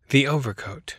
The Overcoat.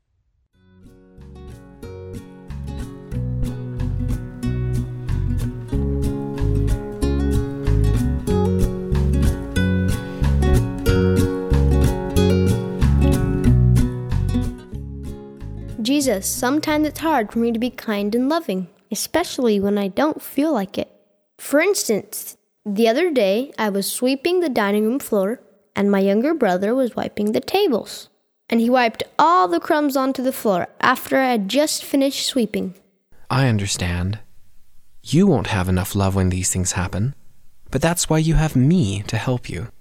Jesus, sometimes it's hard for me to be kind and loving, especially when I don't feel like it. For instance, the other day I was sweeping the dining room floor and my younger brother was wiping the tables. And he wiped all the crumbs onto the floor after I had just finished sweeping. I understand. You won't have enough love when these things happen, but that's why you have me to help you.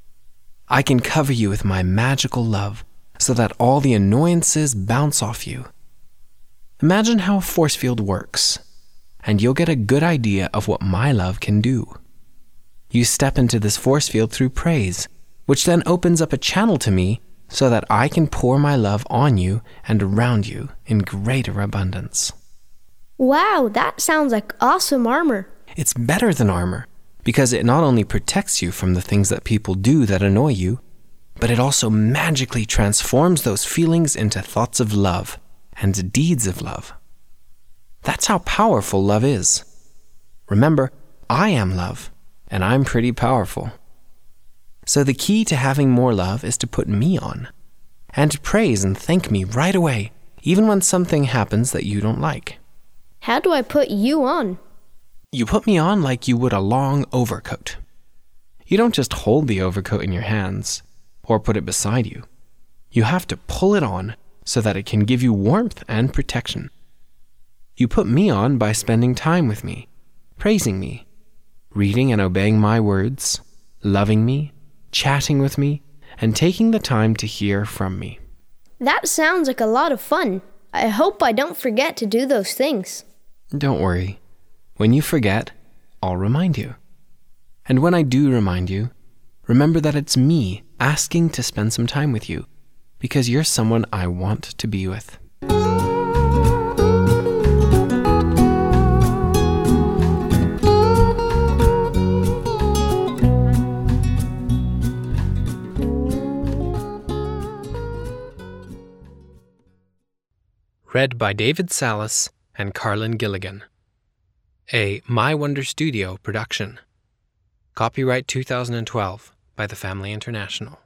I can cover you with my magical love so that all the annoyances bounce off you. Imagine how a force field works, and you'll get a good idea of what my love can do. You step into this force field through praise, which then opens up a channel to me so that I can pour my love on you and around you in greater abundance. Wow, that sounds like awesome armor. It's better than armor, because it not only protects you from the things that people do that annoy you, but it also magically transforms those feelings into thoughts of love and deeds of love. That's how powerful love is. Remember, I am love, and I'm pretty powerful. So the key to having more love is to put me on, and to praise and thank me right away, even when something happens that you don't like. How do I put you on? You put me on like you would a long overcoat. You don't just hold the overcoat in your hands, or put it beside you. You have to pull it on so that it can give you warmth and protection. You put me on by spending time with me, praising me, reading and obeying my words, loving me, chatting with me, and taking the time to hear from me. That sounds like a lot of fun. I hope I don't forget to do those things. Don't worry. When you forget, I'll remind you. And when I do remind you, remember that it's me asking to spend some time with you, because you're someone I want to be with. Read by David Salas and Carlin Gilligan. A My Wonder Studio production. Copyright 2012 by the Family International.